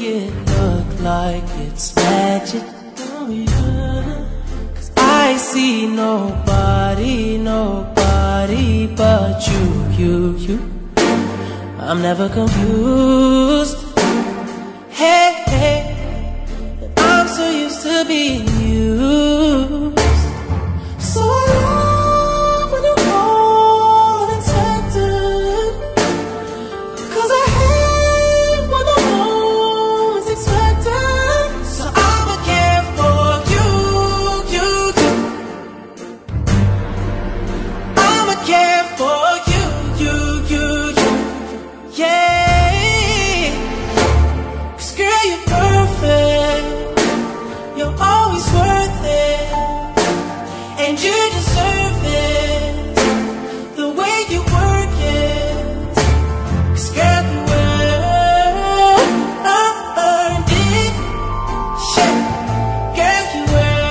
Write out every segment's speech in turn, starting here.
it look like it's magic. Oh yeah. 'Cause I see nobody, nobody but you. I'm never confused. Hey, I'm so used to being used. So I love when you call unexpected, 'cause I hate when the moment's expected. So I'ma care for you. I'ma care for you. Yeah. 'Cause girl, you're perfect. You're always worth it. And you deserve it, the way you work it. 'Cause girl, you earned it. Shit, girl, you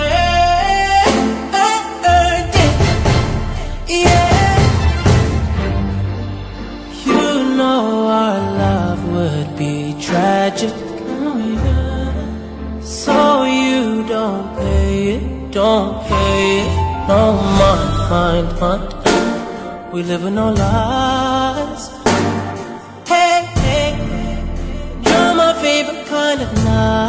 earned it. Yeah. You know our love would be tragic. Oh yeah. So you don't pay it. No mind. We live in no lies. Hey, you're my favorite kind of night.